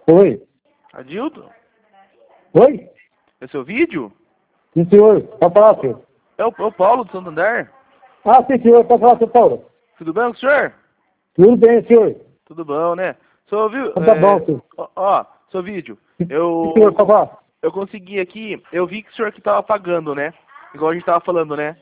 Oi. Adilton? Oi? É seu vídeo? Sim, senhor. Pode falar, senhor. É o Paulo do Santander? Ah, sim, senhor. Pode falar, senhor Paulo. Tudo bem com o senhor? Tudo bem, senhor. Tudo bom, né? Seu viu? Então tá bom, senhor. Seu vídeo. Sim, senhor, pode falar. Eu consegui aqui, eu vi que o senhor que tava pagando, né? Igual a gente tava falando, né?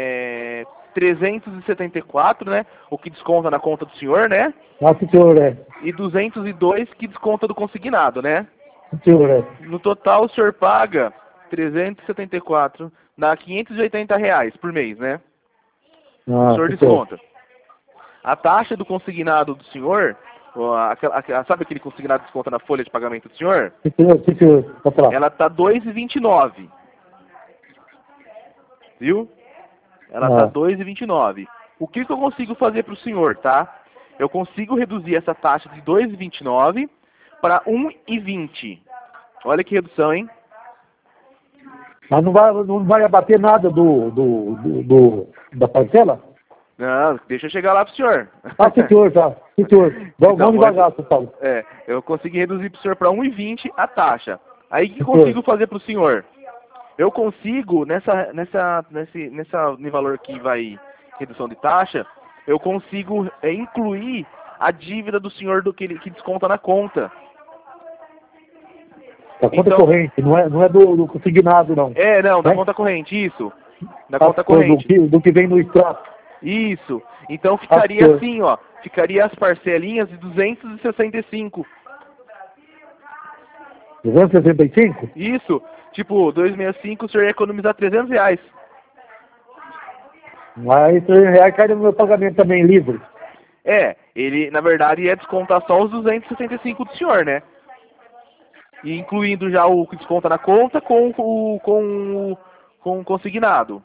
374, né? O que desconta na conta do senhor, né? Ah, sim, senhor, é. E 202 que desconta do consignado, né? Sim, senhor, é. No total o senhor paga 374, dá R$ 580 por mês, né? O Ah, senhor sim, senhor. desconta. A taxa do consignado do senhor, sabe aquele consignado que desconta na folha de pagamento do senhor? Sim, senhor. Pode falar. Ela tá 2,29. Viu? Ela tá Ah, 2,29. O que eu consigo fazer para o senhor, tá? Eu consigo reduzir essa taxa de 2,29 para 1,20. Olha que redução, hein? mas não vai abater nada da parcela? Não, deixa eu chegar lá pro senhor. Ah, sim, senhor, tá. Sim, senhor. Então, Vamos devagar, senhor Paulo. eu consegui reduzir pro senhor para 1,20 a taxa. Aí o que eu Sim, senhor. consigo fazer pro senhor? Eu consigo, nesse valor que vai redução de taxa, eu consigo incluir a dívida do senhor que desconta na conta. Da conta Então, corrente, não é do consignado, não. não, da Né? conta corrente, isso. Da Ah, conta corrente. do que vem no extrato. Isso. Então Ah, ficaria senhor. assim, ó. Ficaria as parcelinhas de 265. 265? Isso. Tipo, 265, o senhor ia economizar R$ 300. Mas R$ 300 cai no meu pagamento também livre. Ele, na verdade, ia descontar só os 265 do senhor, né? E incluindo já o que desconta na conta com o consignado.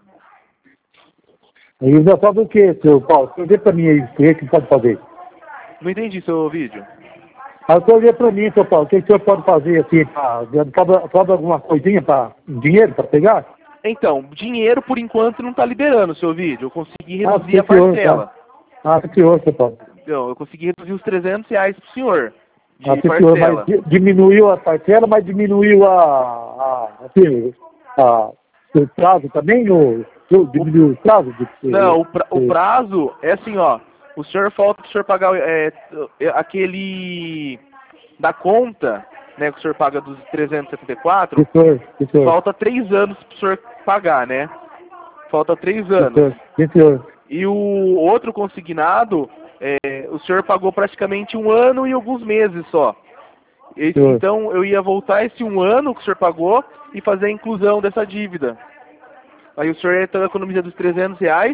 E já sabe o que, seu Paulo? Você vê pra mim aí, o que pode fazer? Não entendi seu vídeo. Aí o senhor vê pra mim, seu Paulo, o que o senhor pode fazer assim, sobra alguma coisinha dinheiro pra pegar? Então, dinheiro por enquanto não tá liberando o seu vídeo. Eu consegui Ah, reduzir a sim, senhor, parcela. tá. Ah, sim, senhor, seu Paulo. Então, eu consegui reduzir os R$ 300 pro senhor Ah, de sim, senhor, mas parcela. diminuiu a parcela, mas diminuiu assim, o prazo também, diminuiu o prazo? Não, o prazo é assim, ó. O senhor falta pro senhor pagar aquele da conta, né, que o senhor paga dos 374, Sim, senhor. falta 3 anos pro senhor pagar, né? Falta 3 anos. Sim, senhor. E o outro consignado, o senhor pagou praticamente 1 ano e alguns meses só. Senhor. Então eu ia voltar esse 1 ano que o senhor pagou e fazer a inclusão dessa dívida. Aí o senhor ia ter a economia dos R$ 300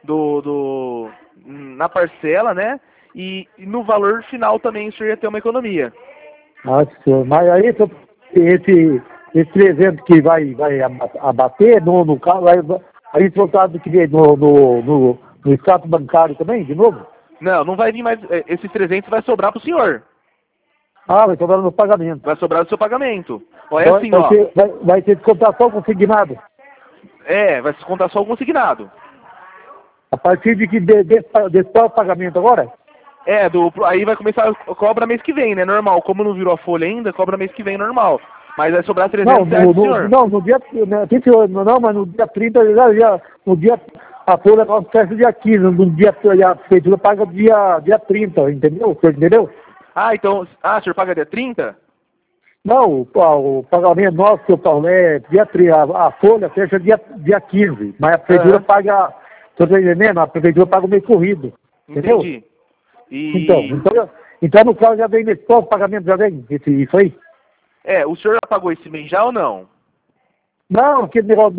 na parcela, né? E no valor final também o senhor ia ter uma economia. Ah, senhor. Mas aí esse 300 que vai abater no carro, aí voltado que vem no extrato bancário também, de novo? Não vai vir mais. Esses 300 vai sobrar pro senhor. Ah, vai sobrar no pagamento. Vai sobrar do seu pagamento. Ó, Vai, assim, vai ó. ter, vai ter descontação consignado. Vai se contar só o consignado. A partir de que desse pagamento agora? Aí vai começar, cobra mês que vem, né? Normal. Como não virou a folha ainda, cobra mês que vem normal. Mas vai sobrar R$ 300 pro senhor. No dia, né, não, mas no dia 30, no dia, a folha nossa fecha dia 15, no dia, a prefeitura paga dia 30, entendeu? Você entendeu? Então, o senhor paga dia 30? Não, o pagamento nosso, seu Paulo, é dia 30, a folha fecha dia 15, mas a prefeitura paga, tô entendendo? A prefeitura paga o mês corrido, entendeu? Entendi. Então no caso já vem nesse próximo pagamento, já vem isso aí? O senhor já pagou esse mês já ou não? Não, aquele negócio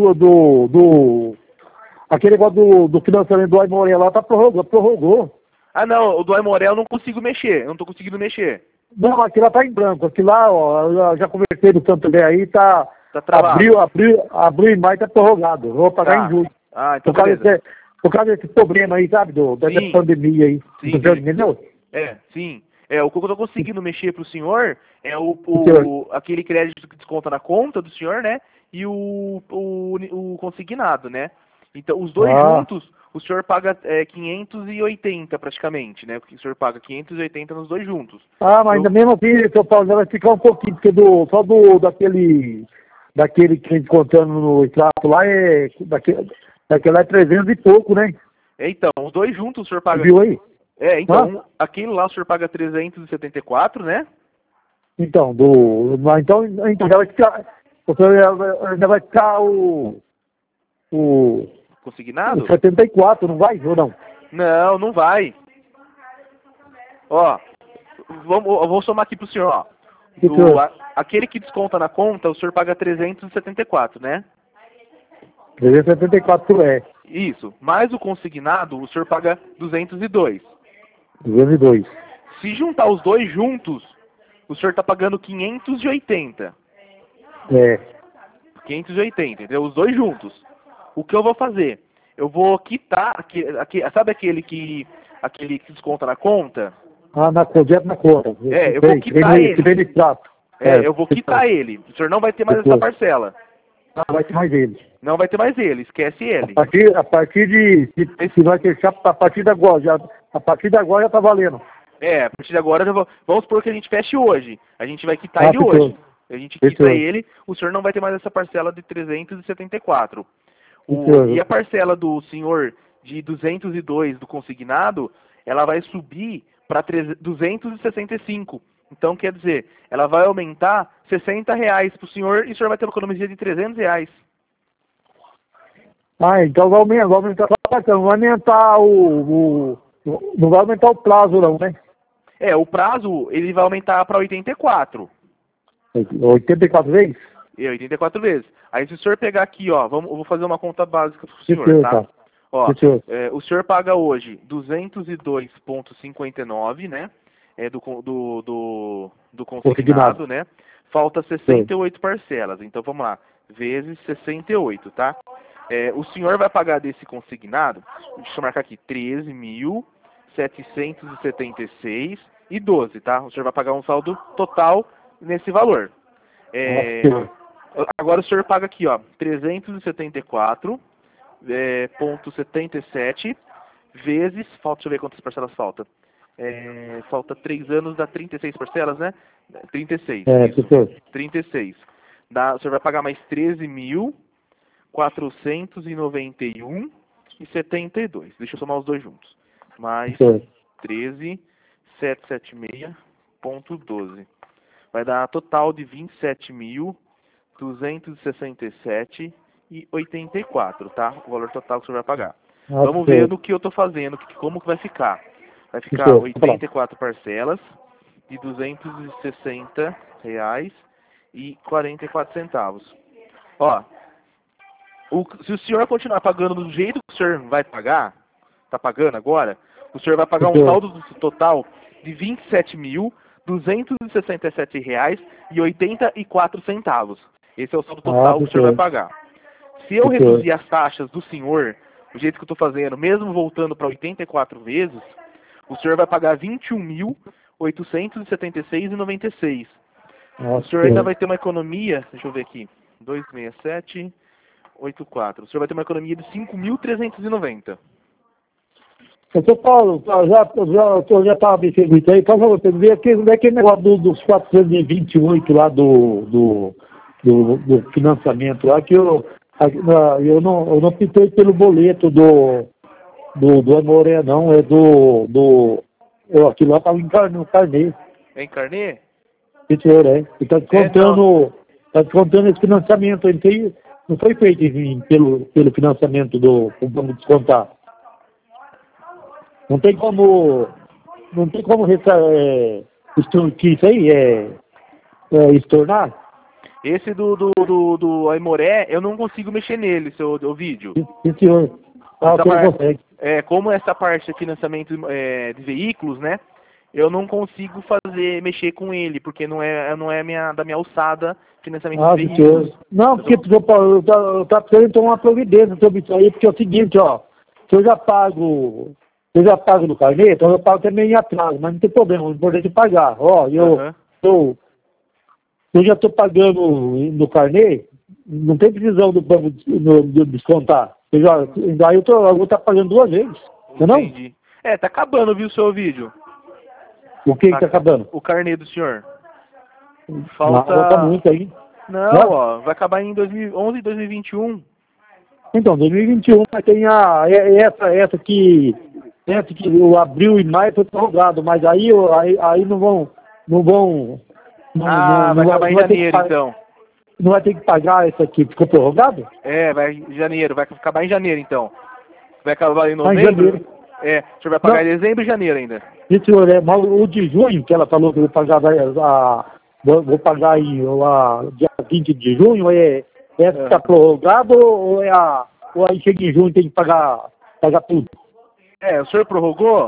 aquele negócio do financiamento do Aimoré lá prorrogou. Não, o do Aimoré eu não consigo mexer, eu não tô conseguindo mexer. Não, aquilo lá tá em branco, aquilo lá, ó, eu já conversei no Santander aí, Tá travado. abril e maio tá prorrogado, eu vou pagar em julho. Então beleza. Por causa desse problema aí, sabe, dessa Sim. pandemia aí. Sim, Entendeu? Sim. O que eu tô conseguindo mexer pro senhor é aquele crédito que desconta na conta do senhor, né? E o consignado, né? Então, os dois o senhor paga 580 praticamente, né? Porque o senhor paga 580 nos dois juntos. Ah, mas ainda mesmo assim, seu Paulo, vai ficar um pouquinho, porque daquele que a gente contando no extrato lá, daquele lá é 300 e pouco, né? Então, os dois juntos o senhor paga... Viu aí? Então, aquele lá o senhor paga 374, né? Então, então já vai ficar, o senhor ainda vai ficar o Consignado? 74, não vai ou não? Não, não vai. Ó, eu vou somar aqui pro senhor, ó. Aquele que desconta na conta, o senhor paga 374, né? 374 Isso. Mais o consignado, o senhor paga 202. 202. Se juntar os dois juntos, o senhor tá pagando 580. 580, entendeu? Os dois juntos. O que eu vou fazer? Eu vou quitar, sabe aquele que desconta na conta? Direto na conta. Eu vou quitar ele. Que vem de prato. Eu vou quitar ele. O senhor não vai ter mais essa parcela. Não vai ter mais ele. Não vai ter mais ele, esquece ele. A partir se vai fechar a partir de agora, a partir de agora já tá valendo. A partir de agora, vamos supor que a gente feche hoje. A gente vai quitar ele hoje. A gente quita ele, o senhor não vai ter mais essa parcela de 374. E a parcela do senhor de 202 do consignado, ela vai subir para 265. Então, quer dizer, ela vai aumentar R$60 para o senhor e o senhor vai ter uma economia de R$300. Então vai aumentar, não vai aumentar não vai aumentar o prazo não, né? O prazo, ele vai aumentar para 84. 84 vezes? 84 vezes. Aí se o senhor pegar aqui, ó, eu vou fazer uma conta básica para o senhor, tá? Ó, o senhor paga hoje 202,59, né? Do consignado, né? Falta 68 parcelas. Então vamos lá, vezes 68, tá? O senhor vai pagar desse consignado, deixa eu marcar aqui, 13.776,12, tá? O senhor vai pagar um saldo total nesse valor. Agora o senhor paga aqui, ó, 374,77 vezes, deixa eu ver quantas parcelas falta. Falta 3 anos, dá 36 parcelas, né? 36. 36. O senhor vai pagar mais 13.491,72. Deixa eu somar os dois juntos. Mais 13.776,12. Vai dar total de 27.267,84, tá? O valor total que o senhor vai pagar. Vamos ver no que eu tô fazendo, como que vai ficar. Vai ficar 84 parcelas de R$260,44. Ó, se o senhor continuar pagando do jeito que o senhor vai pagar, tá pagando agora, o senhor vai pagar um saldo total de R$27.267,84. Esse é o saldo total que o senhor vai pagar. Se eu reduzir as taxas do senhor, do jeito que eu estou fazendo, mesmo voltando para 84 vezes, o senhor vai pagar R$21.876,96. O senhor ainda vai ter uma economia, deixa eu ver aqui, 267,84. O senhor vai ter uma economia de 5.390. Seu Paulo, já estava mexendo isso aí, por favor, você vê aquele negócio dos 428 lá do financiamento lá, que eu não pitei pelo boleto do Amoré, não, aquilo lá estava no carnê. É em carnê? Sim, senhor, Ele está descontando esse financiamento, não foi feito pelo financiamento do banco descontar. Não tem como extorquir isso aí, estornar? Esse do Aimoré, eu não consigo mexer nele, seu vídeo. Sim, senhor. Consegue. Como essa parte de financiamento de veículos, né? Eu não consigo mexer com ele, porque não é da minha alçada financiamento de veículos. Senhor. Não, porque eu estava precisando tomar uma providência sobre isso aí, porque é o seguinte, ó, se eu já pago no carnê, então eu pago também em atraso, mas não tem problema, o importante é pagar. Ó, eu já estou pagando no carnê, não tem precisão do banco descontar. Daí eu vou estar pagando 2 vezes. Não? Entendi. Tá acabando, viu, o seu vídeo. O que tá acabando? O carnê do senhor. Falta muito aí. Não, ó, vai acabar em 2011 e 2021. Então, 2021, mas tem essa que o abril e maio foi prorrogado, mas aí não vão. Vai acabar em janeiro, então. Não vai ter que pagar essa aqui, ficou prorrogado? Vai em janeiro, vai acabar em janeiro, então. Vai acabar em novembro? O senhor vai pagar em dezembro e janeiro ainda. Isso, mas o de junho, que ela falou que eu vou pagar vou pagar em dia 20 de junho, essa está prorrogado ou aí chega em junho e tem que pagar tudo? O senhor prorrogou?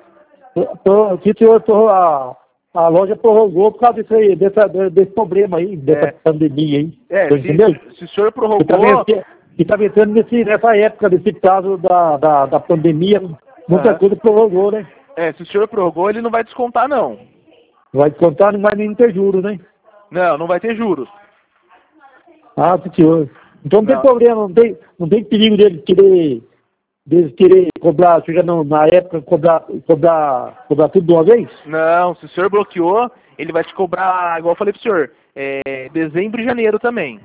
A loja prorrogou por causa desse problema aí, dessa pandemia aí. Entendeu? Se o senhor prorrogou... E está vencendo nessa época, desse prazo da pandemia, muita coisa prorrogou, né? Se o senhor prorrogou, ele não vai descontar, não. Vai descontar, não vai nem ter juros, né? Não vai ter juros. Ah, senhor. Então não tem problema, não tem perigo deles querer cobrar, chega na época, cobrar tudo de uma vez? Não, se o senhor bloqueou, ele vai te cobrar, igual eu falei pro senhor, dezembro e janeiro também.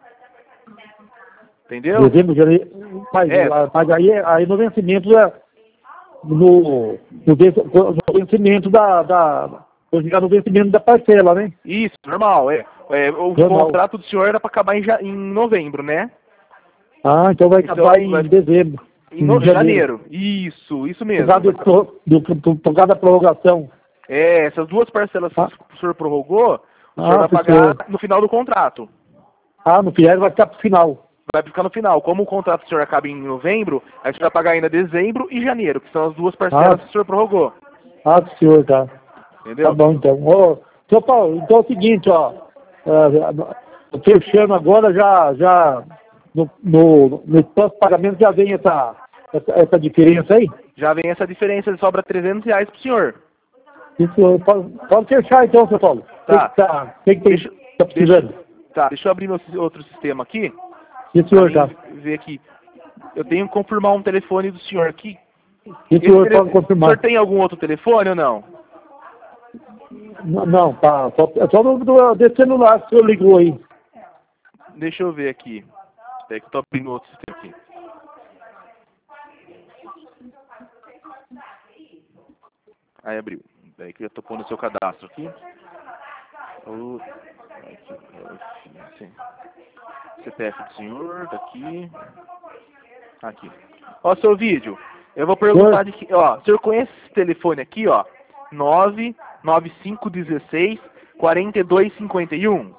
Entendeu? Dezembro, janeiro, mas aí no vencimento no vencimento vou chegar no vencimento da parcela, né? Isso, normal, o contrato do senhor era para acabar em novembro, né? Ah, então vai acabar em dezembro. Em janeiro. Isso mesmo. Por causa da prorrogação. Essas 2 parcelas que o senhor prorrogou, o senhor vai pagar no final do contrato. No final vai ficar pro final. Vai ficar no final. Como o contrato do senhor acaba em novembro, aí o senhor vai pagar ainda dezembro e janeiro, que são as 2 parcelas que o senhor prorrogou. Senhor, tá. Entendeu? Tá bom, então. Seu Paulo, então é o seguinte, fechando agora, já no próximo pagamento já vem essa diferença aí? Já vem essa diferença, sobra R$300 pro senhor. Isso, pode fechar então, seu Paulo. Tá. Tá precisando. Deixa eu abrir meu outro sistema aqui. Isso, senhor, tá. Ver aqui. Eu tenho que confirmar um telefone do senhor aqui. Isso, senhor, pode confirmar. O senhor tem algum outro telefone ou não? Não, tá. Só desse celular que o senhor ligou aí. Deixa eu ver aqui. Espera que eu tô abrindo outro sistema aqui. Aí abriu. Daí que eu tô pondo o seu cadastro aqui. CPF do senhor, daqui. Aqui. Ó, seu vídeo. Eu vou perguntar de que. Ó, o senhor conhece esse telefone aqui, ó? 99516 4251.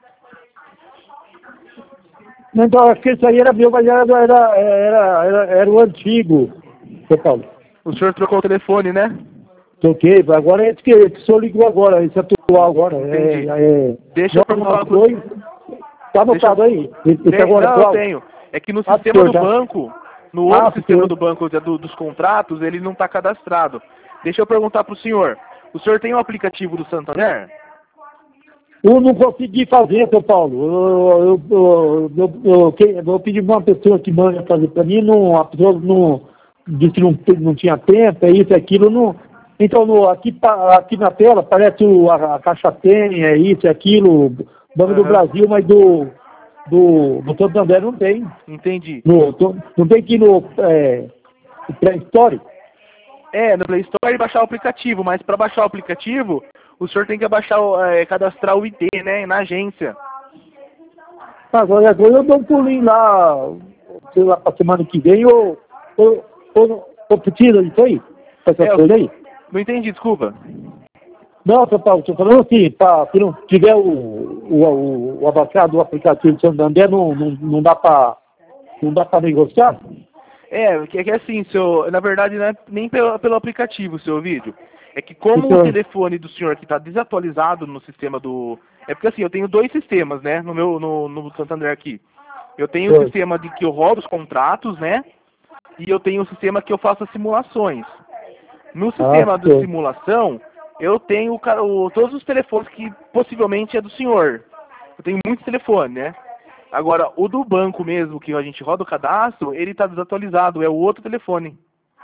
Então, acho que isso aí era meu, mas era o antigo, seu Paulo. O senhor trocou o telefone, né? Troquei, agora é esse que o senhor ligou agora, esse atual agora. Deixa eu perguntar pro... Tá anotado aí? Esse agora não, eu tenho. É que no sistema do banco, no outro sistema do banco dos contratos, ele não está cadastrado. Deixa eu perguntar pro senhor. O senhor tem o aplicativo do Santander? Eu não consegui fazer, seu Paulo. Eu pedi para uma pessoa que manda fazer para mim, a pessoa disse que não tinha tempo, isso e aquilo. Não. Então, aqui na tela aparece a Caixa Tem, isso e aquilo, Banco do Brasil, mas do Santander não tem. Entendi. Não tem aqui no Play Store? No Play Store ele baixar o aplicativo, mas para baixar o aplicativo, o senhor tem que cadastrar o ID, né, na agência. Agora eu dou um pulinho lá, sei lá, para semana que vem, ou precisa disso aí? Essa coisa aí? Não entendi, desculpa. Não, seu Paulo, estou falando assim, se não tiver o abaixado do aplicativo do Santander, não dá para negociar? Que assim, na verdade não é nem pelo aplicativo, seu vídeo. É que como o telefone do senhor aqui está desatualizado no sistema do... É porque assim, eu tenho 2 sistemas, né, no Santander aqui. Eu tenho o sistema de que eu rodo os contratos, né, e eu tenho o sistema que eu faço as simulações. No sistema de simulação, eu tenho todos os telefones que possivelmente é do senhor. Eu tenho muitos telefones, né. Agora, o do banco mesmo, que a gente roda o cadastro, ele está desatualizado, é o outro telefone.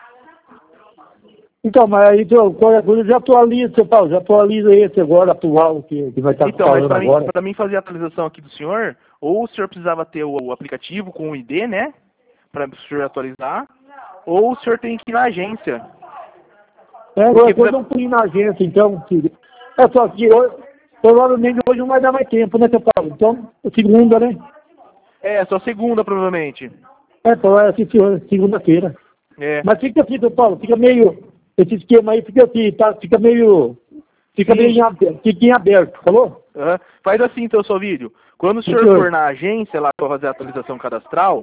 Então, mas aí qualquer coisa já atualiza, seu Paulo, já atualiza esse agora, atual, que vai estar falando agora. Então, para mim fazer a atualização aqui do senhor, ou o senhor precisava ter o aplicativo com o ID, né? Para o senhor atualizar, ou o senhor tem que ir na agência. Agora eu não fui na agência, então, filho. É só que hoje, provavelmente hoje não vai dar mais tempo, né, seu Paulo? Então, segunda, né? Só segunda, provavelmente. Então é segunda-feira. Mas fica assim, seu Paulo, fica meio... Esse esquema aí fica assim, tá? Fica meio em aberto, falou? Faz assim, então, seu vídeo. Quando o senhor for na agência lá para fazer a atualização cadastral,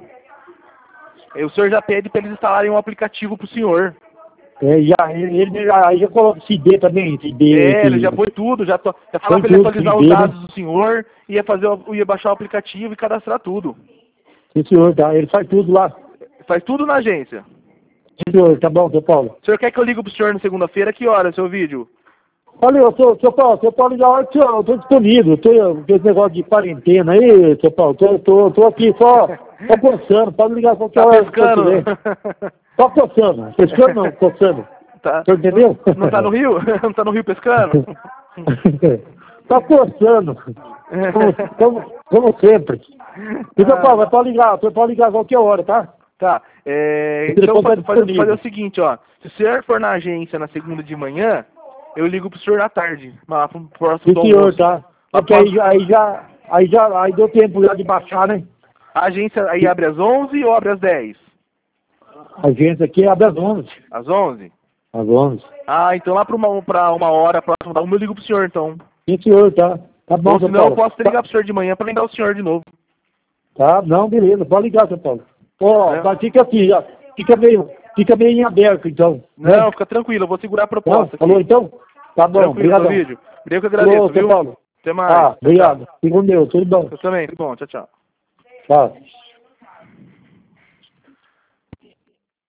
o senhor já pede para eles instalarem um aplicativo para o senhor. Ele já coloca CD também, CD. Ele já põe tudo, já fala para ele atualizar os dados do senhor, ia baixar o aplicativo e cadastrar tudo. Sim, senhor, tá? Ele faz tudo lá. Faz tudo na agência. Sim, senhor, tá bom, seu Paulo. O senhor quer que eu ligue pro senhor na segunda-feira? Que hora, seu vídeo? Olha, seu Paulo, ligar a hora que eu tô disponível. Com esse negócio de quarentena aí, seu Paulo. Tô aqui só coçando. Pode ligar qualquer hora. Pescando? Só coçando. Pescando não, coçando. Tá. Você entendeu? Não tá no Rio? Não tá no Rio pescando? Tá coçando. Como sempre. E, seu Paulo, pode ligar qualquer hora, tá? Tá. Então fazer o seguinte, ó. Se o senhor for na agência na segunda de manhã, eu ligo pro senhor à tarde. Lá pro próximo do almoço. Tá. Porque aí deu tempo já de baixar, né? A agência aí abre às 11 ou abre às 10? A agência aqui abre às 11. Às 11? Às 11. Ah, então lá pra uma hora próximo da 1 eu ligo pro senhor, então. Sim, senhor, tá. Tá bom, ou senão eu posso ligar pro senhor de manhã pra lembrar o senhor de novo. Tá, não, beleza. Pode ligar, seu Paulo. Mas fica assim, já. Fica meio em aberto, então. Não, fica tranquilo, eu vou segurar a proposta. Não, falou então? Tá bom, obrigado. Vídeo. Eu que agradeço, viu? Paulo. Até mais. Obrigado. Fico com Deus, tudo bom. Eu também, tudo bom. Tchau, tchau. Tchau.